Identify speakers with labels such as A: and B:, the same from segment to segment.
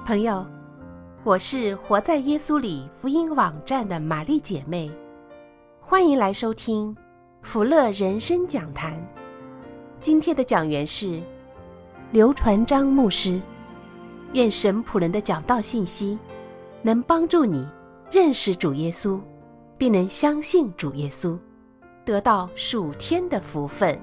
A: 朋友，我是活在耶稣里福音网站的玛丽姐妹，欢迎来收听福乐人生讲坛。今天的讲员是刘传章牧师。愿神仆人的讲道信息能帮助你认识主耶稣，并能相信主耶稣，得到属天的福分。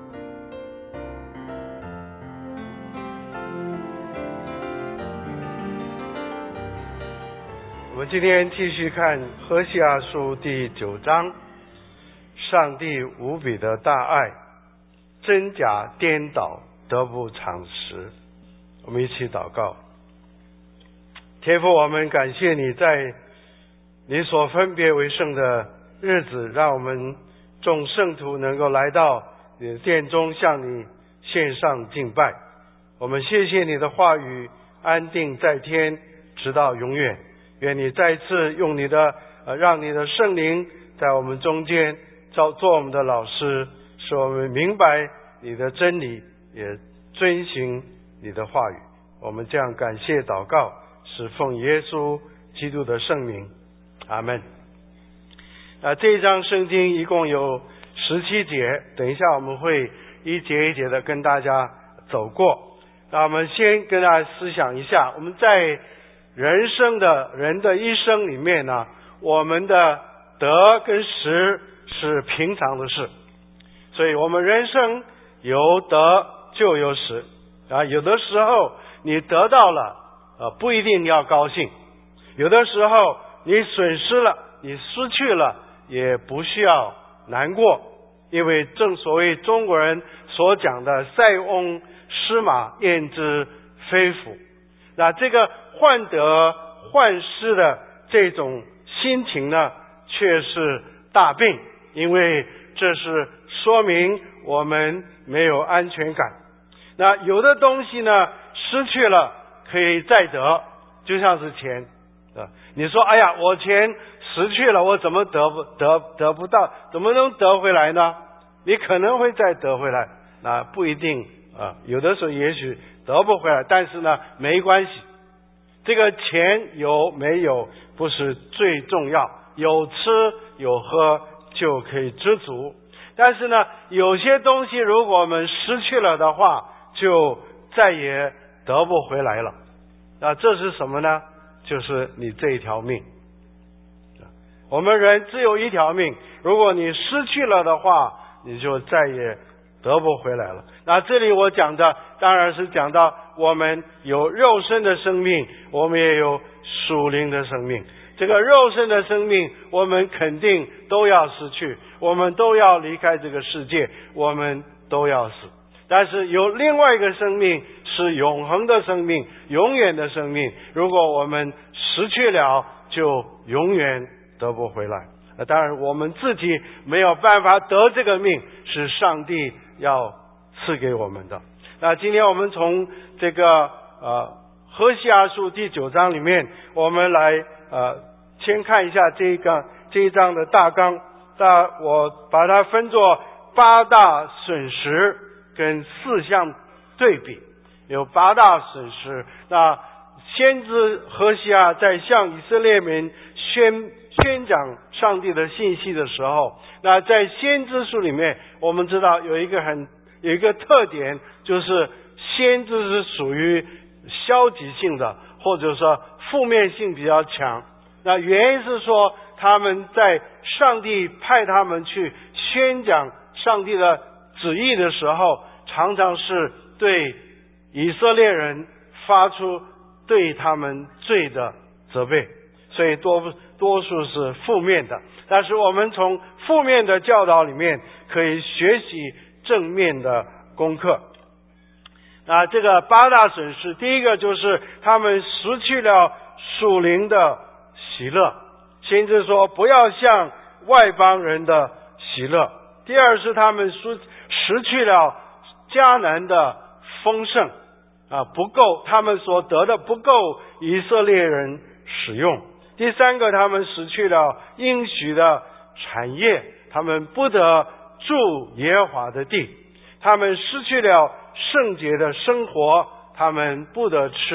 B: 我们今天继续看何西阿书第9章，上帝无比的大爱，真假颠倒，得不偿失。我们一起祷告。天父，我们感谢你在你所分别为圣的日子，让我们众圣徒能够来到你的殿中，向你献上敬拜。我们谢谢你的话语安定在天，直到永远。愿你再次用你的让你的圣灵在我们中间做我们的老师，使我们明白你的真理，也遵行你的话语。我们这样感谢祷告，是奉耶稣基督的圣名，阿们。这一章圣经一共有17节，等一下我们会一节一节的跟大家走过。那我们先跟大家思想一下，我们在人的一生里面呢，我们的得跟失是平常的事，所以我们人生有得就有失有的时候你得到了不一定要高兴，有的时候你损失了，你失去了也不需要难过，因为正所谓中国人所讲的塞翁失马焉知非福。那这个患得患失的这种心情呢，却是大病，因为这是说明我们没有安全感。那有的东西呢，失去了可以再得，就像是钱你说哎呀，我钱失去了，我怎么得不到，怎么能得回来呢？你可能会再得回来，那不一定有的时候也许得不回来，但是呢没关系，这个钱有没有不是最重要，有吃有喝就可以知足。但是呢有些东西如果我们失去了的话，就再也得不回来了。那这是什么呢？就是你这一条命。我们人只有一条命，如果你失去了的话，你就再也得不回来了。那这里我讲的当然是讲到我们有肉身的生命，我们也有属灵的生命。这个肉身的生命我们肯定都要失去，我们都要离开这个世界，我们都要死。但是有另外一个生命是永恒的生命，永远的生命，如果我们失去了就永远得不回来。当然我们自己没有办法得这个命，是上帝要赐给我们的。那今天我们从这个何西阿书第9章里面，我们来先看一下这一章的大纲。我把它分作8大损失跟4项对比，有8大损失。那先知何西阿在向以色列民宣讲上帝的信息的时候，那在先知书里面我们知道有一个特点，就是先知是属于消极性的，或者说负面性比较强。那原因是说他们在上帝派他们去宣讲上帝的旨意的时候，常常是对以色列人发出对他们罪的责备，所以多数是负面的。但是我们从负面的教导里面可以学习正面的功课。那这个8大损失，第一个就是他们失去了属灵的喜乐，先知说不要像外邦人的喜乐。第二是他们失去了迦南的丰盛不够，他们所得的不够以色列人使用。第三个，他们失去了应许的产业，他们不得住耶和华的地，他们失去了圣洁的生活，他们不得吃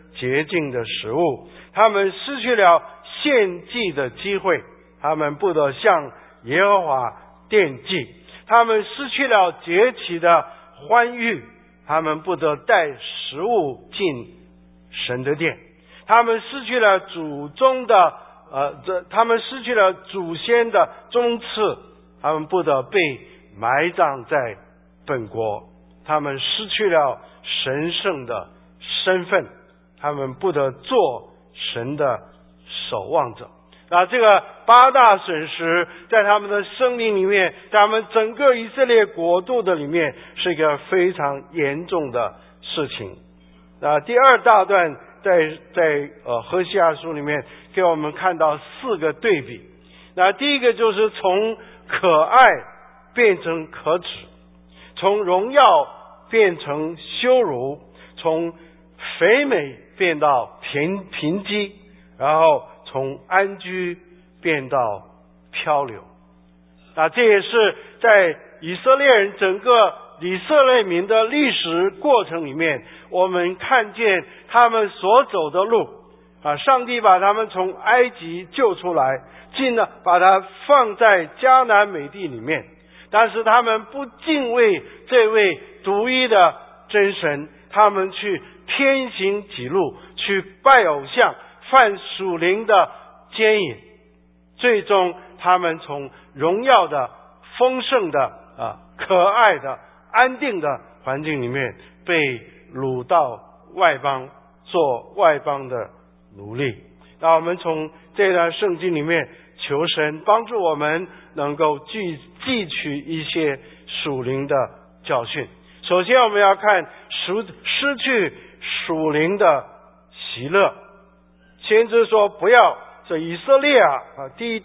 B: 洁净的食物，他们失去了献祭的机会，他们不得向耶和华奠祭，他们失去了节期的欢愉，他们不得带食物进神的殿，他们失去了他们失去了祖先的宗赐，他们不得被埋葬在本国，他们失去了神圣的身份，他们不得做神的守望者。那这个8大损失在他们的生命里面，在他们整个以色列国度的里面，是一个非常严重的事情。那第2大段在何西阿书里面给我们看到4个对比。那第一个就是从可爱变成可耻，从荣耀变成羞辱，从肥美变到贫瘠，然后从安居变到漂流。那这也是在以色列人整个以色列民的历史过程里面，我们看见他们所走的路上帝把他们从埃及救出来，把他放在迦南美地里面，但是他们不敬畏这位独一的真神，他们去偏行己路，去拜偶像，犯属灵的奸淫，最终他们从荣耀的丰盛的可爱的安定的环境里面被掳到外邦，做外邦的奴隶。那我们从这段圣经里面求神帮助我们能够汲取一些属灵的教训。首先我们要看失去属灵的喜乐。先知说不要，这以色列第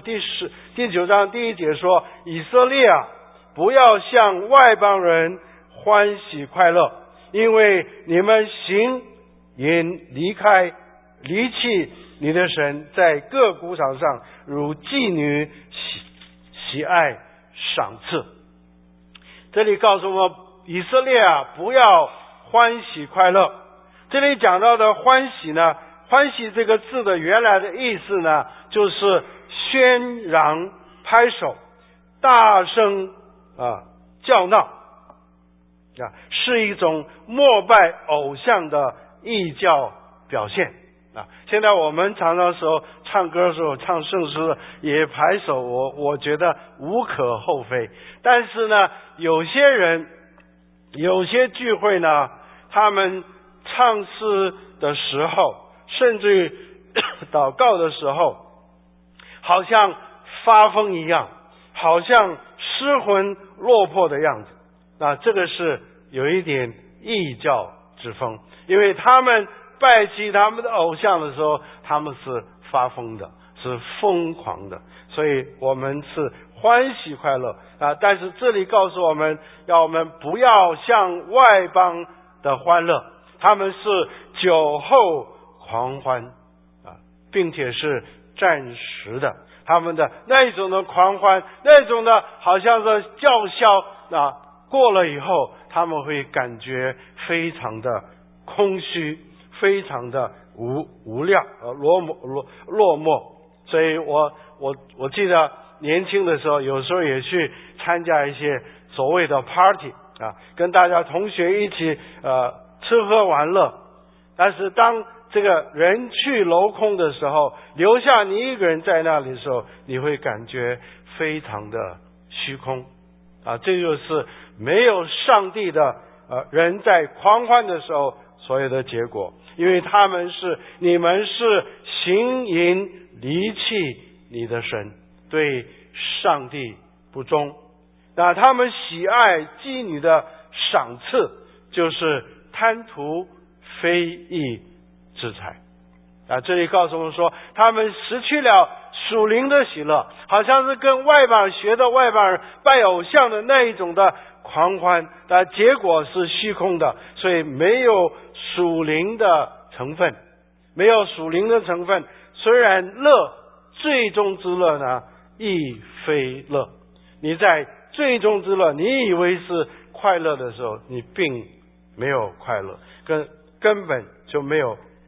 B: 9章第1节说，以色列不要向外邦人欢喜快乐，因为你们行淫离弃你的神，在各谷场上如妓女喜爱赏赐。这里告诉我们，以色列不要欢喜快乐。这里讲到的欢喜呢，欢喜这个字的原来的意思呢，就是喧嚷拍手，大声叫闹是一种膜拜偶像的异教表现现在我们常常说唱歌的时候唱圣诗也拍手，我觉得无可厚非。但是呢，有些人有些聚会呢，他们唱诗的时候，甚至于祷告的时候，好像发疯一样，好像失魂落魄的样子。那这个是有一点异教之风，因为他们拜祭他们的偶像的时候，他们是发疯的，是疯狂的，所以我们是欢喜快乐但是这里告诉我们，要我们不要像外邦的欢乐，他们是酒后狂欢并且是暂时的，他们的那一种的狂欢，那种的好像是叫嚣过了以后，他们会感觉非常的空虚，非常的无聊落寞。所以我记得年轻的时候，有时候也去参加一些所谓的 party 跟大家同学一起吃喝玩乐。但是当这个人去楼空的时候，留下你一个人在那里的时候，你会感觉非常的虚空这就是没有上帝的人在狂欢的时候所有的结果。因为你们是行淫离弃你的神，对上帝不忠。那他们喜爱妓女的赏赐，就是贪图非义之财这里告诉我们说，他们失去了属灵的喜乐，好像是跟外邦学的外邦人拜偶像的那一种的狂欢，但结果是虚空的，所以没有属灵的成分，没有属灵的成分。虽然乐，最终之乐呢亦非乐。你在最终之乐，你以为是快乐的时候，你并没有快乐，根本就没有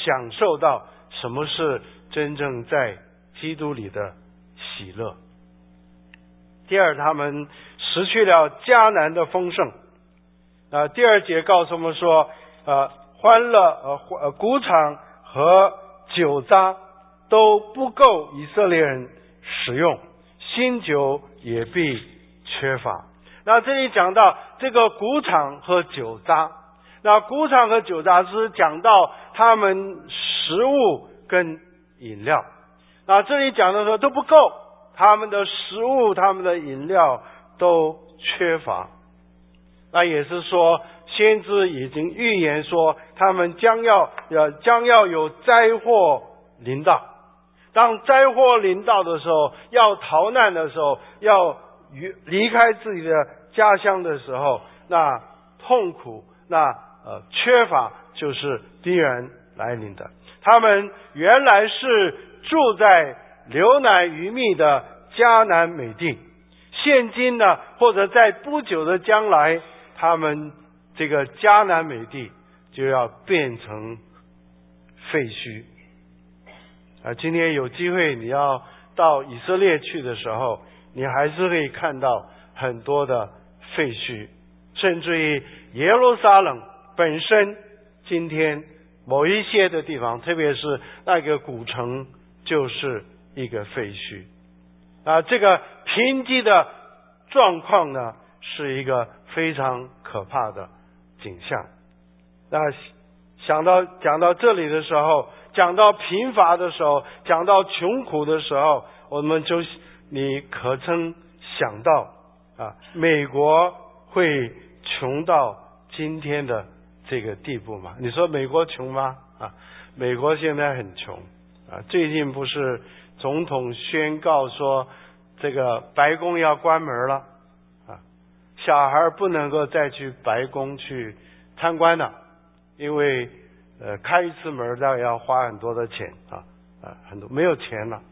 B: 享受到什么是真正在基督里的喜乐。第二，他们失去了迦南的丰盛。第二节告诉我们说，欢乐谷场和酒渣都不够以色列人使用，新酒也必缺乏。那这里讲到这个谷场和酒渣，那谷场和酒渣是讲到他们食物跟饮料。那这里讲的说都不够，他们的食物他们的饮料都缺乏。那也是说先知已经预言说他们将要有灾祸临到。当灾祸临到的时候，要逃难的时候，要离开自己的家乡的时候，那痛苦那缺乏就是必然来临的。他们原来是住在流奶与蜜的迦南美地，现今呢，或者在不久的将来，他们这个迦南美地就要变成废墟。今天有机会你要到以色列去的时候，你还是可以看到很多的废墟，甚至于耶路撒冷本身今天某一些的地方，特别是那个古城就是一个废墟。这个贫瘠的状况呢，是一个非常可怕的景象。那讲到这里的时候，讲到贫乏的时候，讲到穷苦的时候，你可曾想到美国会穷到今天的这个地步吗？你说美国穷吗？美国现在很穷最近不是总统宣告说这个白宫要关门了小孩不能够再去白宫去参观了，因为开一次门大概要花很多的钱很多没有钱了。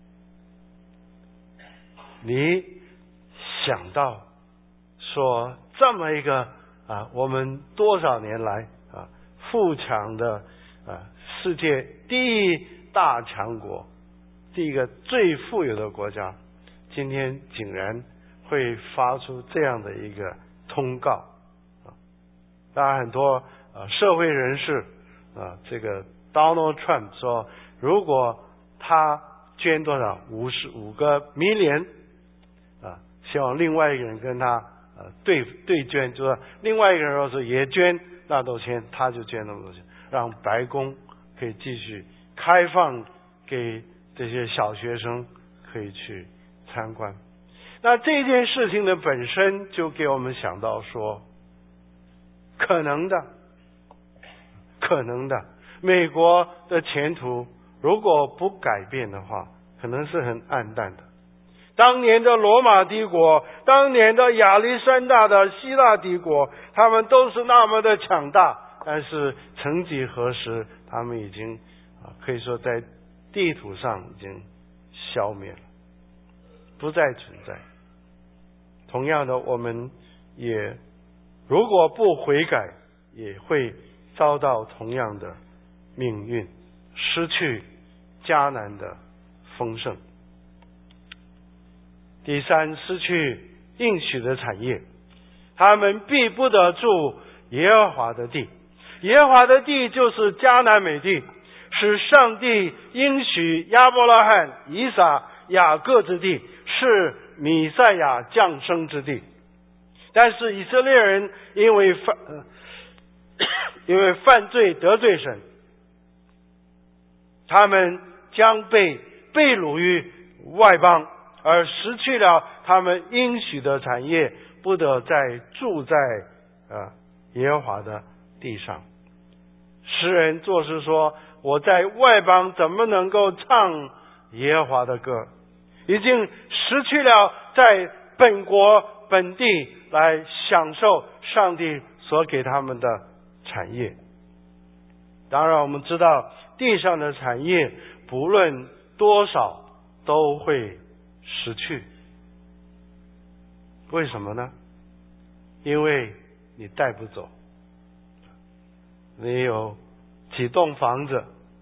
B: 你想到说这么一个我们多少年来富强的世界第一大强国，第一个最富有的国家，今天竟然会发出这样的一个通告当然很多社会人士这个 Donald Trump 说，如果他捐多少55个 million希望另外一个人跟他对捐，就是另外一个人要是也捐那多钱，他就捐那么多钱，让白宫可以继续开放给这些小学生可以去参观。那这件事情的本身就给我们想到说，可能的美国的前途如果不改变的话，可能是很暗淡的。当年的罗马帝国，当年的亚历山大的希腊帝国，他们都是那么的强大，但是曾几何时他们已经可以说在地图上已经消灭了，不再存在。同样的，我们也如果不悔改，也会遭到同样的命运，失去迦南的丰盛。第三，失去应许的产业，他们必不得住耶和华的地。耶和华的地就是迦南美地，是上帝应许亚伯拉罕、以撒、雅各之地，是弥赛亚降生之地。但是以色列人因为犯罪得罪神，他们将被掳于外邦，而失去了他们应许的产业，不得再住在耶和华的地上。诗人作诗说，我在外邦怎么能够唱耶和华的歌？已经失去了在本国本地来享受上帝所给他们的产业。当然我们知道地上的产业不论多少都会失去。为什么呢？因为你带不走。你有几栋房子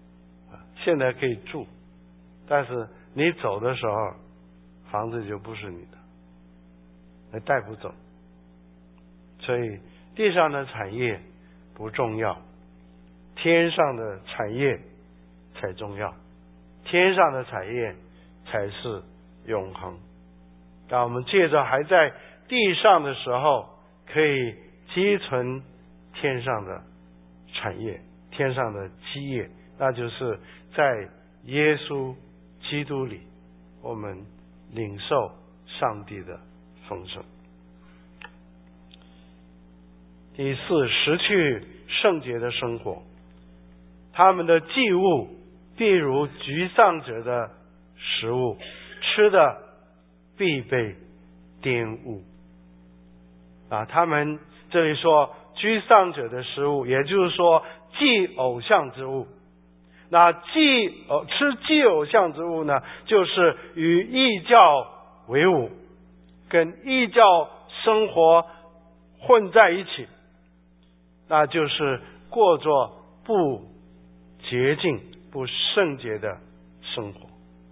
B: 现在可以住，但是你走的时候，房子就不是你的，你带不走。所以地上的产业不重要，天上的产业才重要，天上的产业才是永恒。当我们借着还在地上的时候，可以积存天上的产业，天上的基业，那就是在耶稣基督里，我们领受上帝的丰盛。第四，失去圣洁的生活，他们的祭物必如居丧者的食物，吃的必被玷污。他们这里说居丧者的食物，也就是说祭偶像之物。那吃祭偶像之物呢，就是与异教为伍，跟异教生活混在一起，那就是过着不洁净、不圣洁的生活。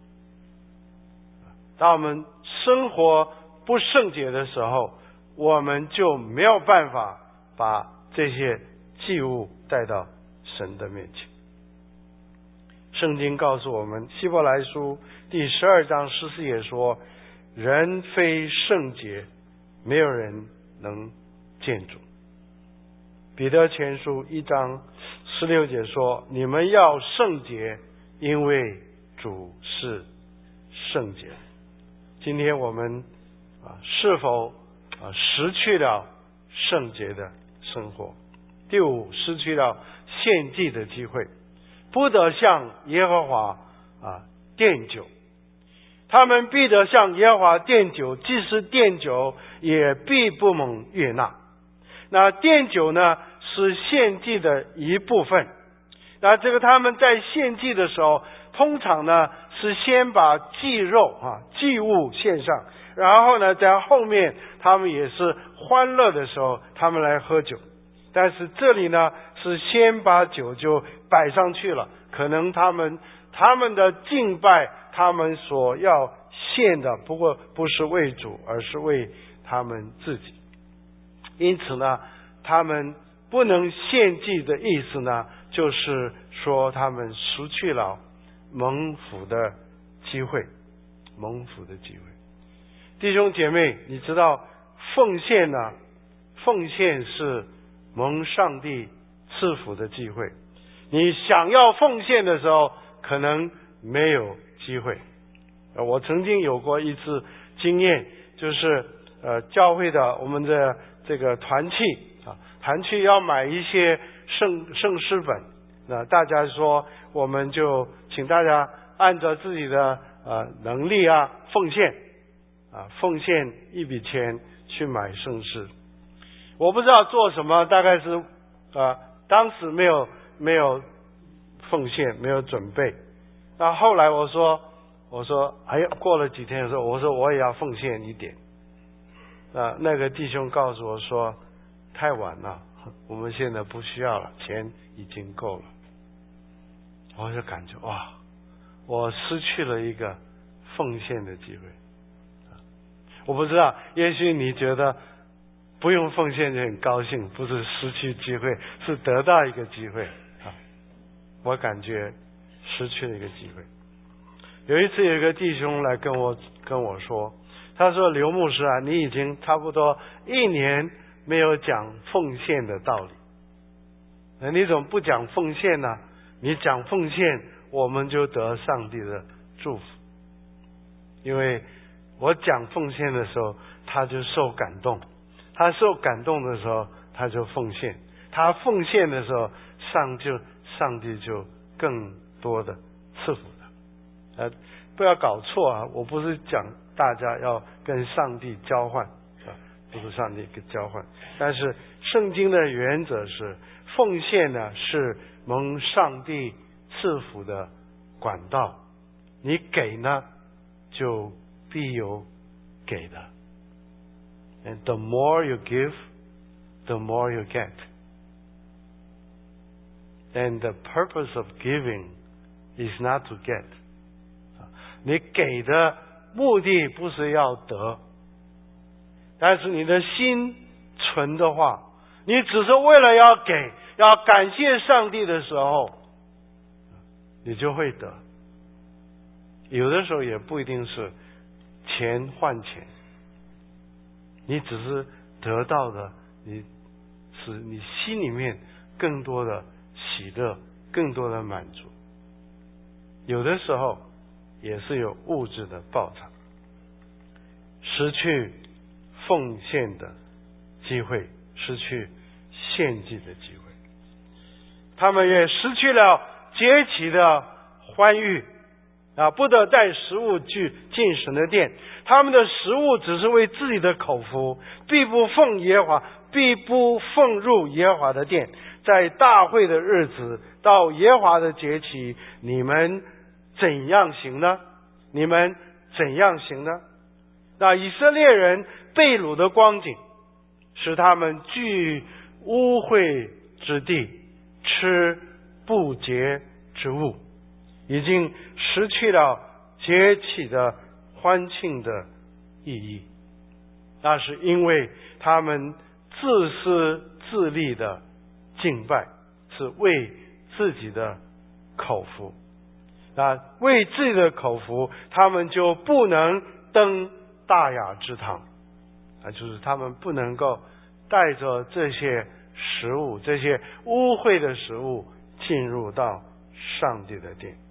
B: 当我们生活不圣洁的时候，我们就没有办法把这些祭物带到神的面前。圣经告诉我们，希伯来书第12章14节说，人非圣洁，没有人能见主。彼得前书1章16节说，你们要圣洁，因为主是圣洁。今天我们是否失去了圣洁的生活？第五，失去了献祭的机会，不得向耶和华奠酒。他们必得向耶和华奠酒，即使奠酒，也必不蒙悦纳。那奠酒呢，是献祭的一部分。那这个他们在献祭的时候，通常呢是先把祭肉祭物献上，然后呢在后面他们也是欢乐的时候，他们来喝酒。但是这里呢是先把酒就摆上去了，可能他们的敬拜，他们所要献的不过不是为主，而是为他们自己。因此呢，他们不能献祭的意思呢，就是说他们失去了蒙福的机会，蒙福的机会。弟兄姐妹，你知道奉献呢？奉献是蒙上帝赐福的机会。你想要奉献的时候，可能没有机会。我曾经有过一次经验，就是教会的我们的这个团契要买一些圣诗本，那大家说我们就请大家按照自己的能力奉献一笔钱去买圣诗。我不知道做什么，大概是当时没有奉献，没有准备。那后来我说过了几天的时候，我说我也要奉献一点。那个弟兄告诉我说太晚了，我们现在不需要了，钱已经够了。我就感觉我失去了一个奉献的机会。我不知道，也许你觉得不用奉献就很高兴，不是失去机会，是得到一个机会。我感觉失去了一个机会。有一次有一个弟兄来跟我说，他说刘牧师你已经差不多1年没有讲奉献的道理，你怎么不讲奉献呢？你讲奉献，我们就得上帝的祝福。因为我讲奉献的时候，他就受感动，他受感动的时候，他就奉献，他奉献的时候，上帝就更多的赐福他。不要搞错我不是讲大家要跟上帝交换，不是上帝跟交换。但是圣经的原则是，奉献呢是蒙上帝赐福的管道，你给呢就必有给的。And the more you give, the more you get. And the purpose of giving is not to get。你给的目的不是要得，但是你的心存的话，你只是为了要给，要感谢上帝的时候，你就会得。有的时候也不一定是钱换钱，你只是得到的，使你心里面更多的喜乐，更多的满足。有的时候也是有物质的报偿，失去奉献的机会，失去献祭的机会，他们也失去了节期的欢愉不得带食物去进神的殿，他们的食物只是为自己的口腹，必不奉入耶和华的殿。在大会的日子，到耶和华的节期，你们怎样行呢？你们怎样行呢？那以色列人被掳的光景，使他们居污秽之地，吃不洁之物，已经失去了节期的欢庆的意义。那是因为他们自私自利的敬拜，是为自己的口腹。为自己的口腹，他们就不能登大雅之堂，就是他们不能够带着这些食物，这些污秽的食物进入到上帝的殿。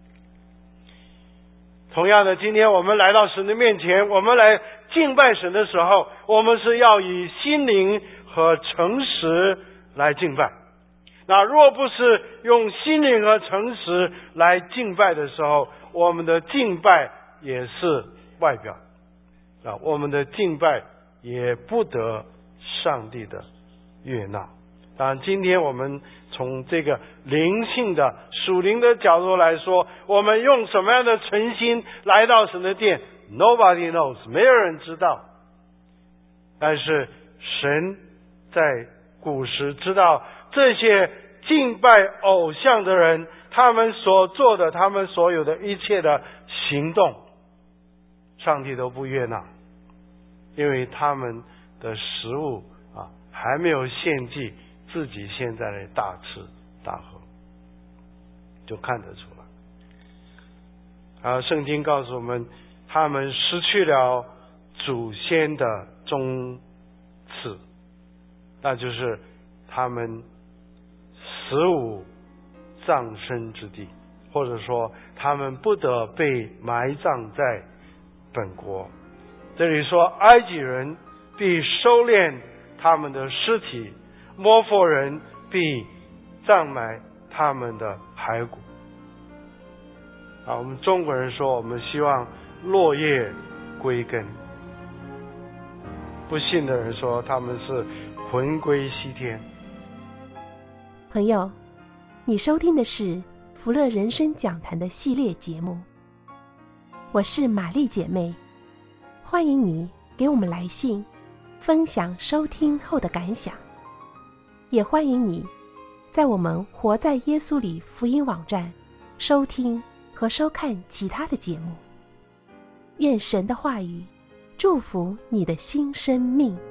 B: 同样的，今天我们来到神的面前，我们来敬拜神的时候，我们是要以心灵和诚实来敬拜。那若不是用心灵和诚实来敬拜的时候，我们的敬拜也是外表我们的敬拜也不得上帝的悦纳。当然今天我们从这个灵性的属灵的角度来说，我们用什么样的诚心来到神的殿， Nobody knows， 没有人知道。但是神在古时知道这些敬拜偶像的人，他们所做的，他们所有的一切的行动，上帝都不悦纳，因为他们的食物还没有献祭，自己现在来大吃大喝，就看得出来。圣经告诉我们，他们失去了祖先的宗次，那就是他们死无葬身之地，或者说他们不得被埋葬在本国。这里说，埃及人必收敛他们的尸体，摩弗人必葬埋他们的骸骨。我们中国人说，我们希望落叶归根。不信的人说，他们是魂归西天。
A: 朋友，你收听的是福乐人生讲坛的系列节目，我是玛丽姐妹，欢迎你给我们来信分享收听后的感想，也欢迎你在我们活在耶稣里福音网站收听和收看其他的节目。愿神的话语祝福你的新生命。